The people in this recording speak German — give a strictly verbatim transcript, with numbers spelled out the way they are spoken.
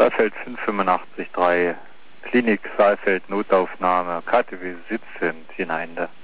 Saalfeld fünf fünfundachtzig drei, Klinik Saalfeld, Notaufnahme, K T W siebzehn, Tina Ende.